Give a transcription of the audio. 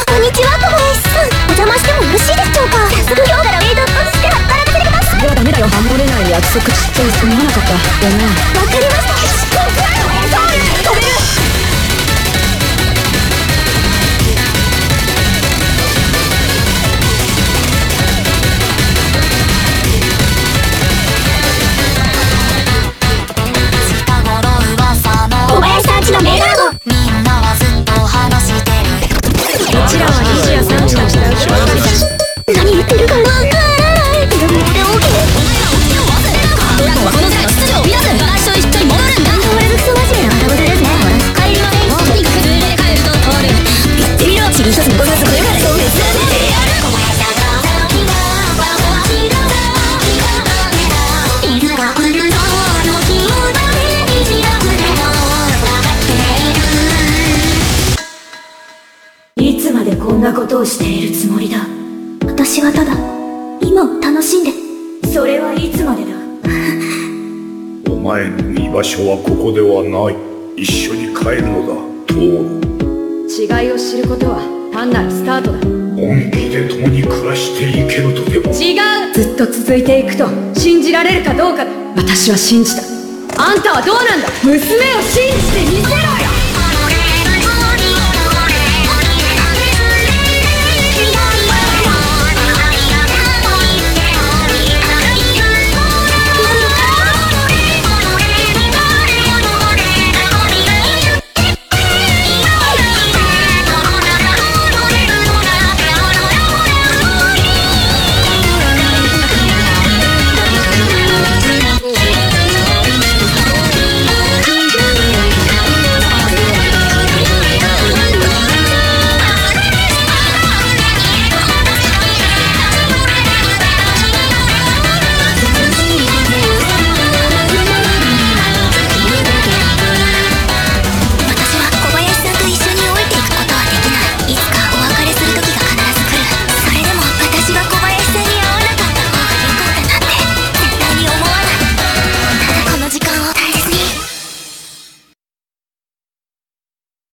こんにちは、小林さん。お邪魔してもよろしいでしょうか。早速今日からメイドとして働かせてください。 それはダメだよ。守れない約束して思わなかった。ごめん。 わかりました。止める。小林さんちのメイドラゴン。みんなはずっと話してる。 うちらは2時や3時の下請けばかりだし。 何言ってるかわからない。色々で OK。 ドラゴンはこの世界の秩序を乱す。私と一緒に戻るんだ。 これがクソ真面目な頭ですね。帰りません。 とにかく連れ帰ると通る。 言ってみろ。ちり一つ残さずこれからそうですね。 いつまでこんなことをしているつもりだ。 私はただ今を楽しんで。 それはいつまでだ。 お前の居場所はここではない。一緒に帰るのだ、トール。 違いを知ることは単なるスタートだ。 恩義で共に暮らしていけるとでも。 違う。ずっと続いていくと信じられるかどうかだ。私は信じた。あんたはどうなんだ。娘を信じてみせろよ。